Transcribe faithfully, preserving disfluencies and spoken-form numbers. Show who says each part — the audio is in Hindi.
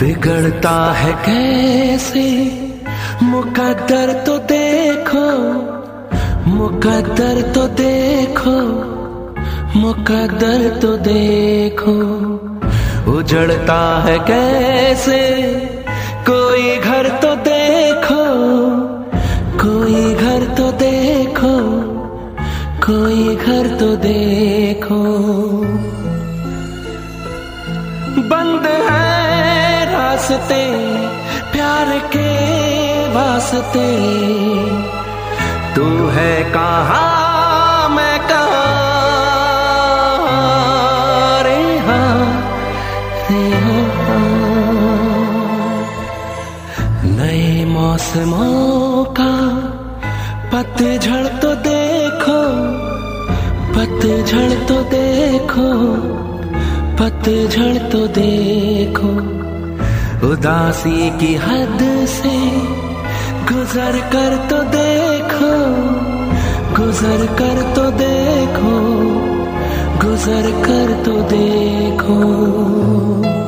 Speaker 1: बिगड़ता है कैसे मुकद्दर तो देखो, मुकद्दर तो देखो, मुकद्दर तो देखो। उजड़ता है कैसे कोई घर तो देखो, कोई घर तो देखो, कोई घर तो देखो। बंद है रास्ते प्यार के वास्ते, तू है कहाँ मैं कहाँ रे हाँ रे हाँ। नए मौसमों का पतझड़ तो देखो, पतझड़ तो देखो, पतझड़ तो देखो। उदासी की हद से गुजर कर तो देखो, गुजर कर तो देखो, गुजर कर तो देखो।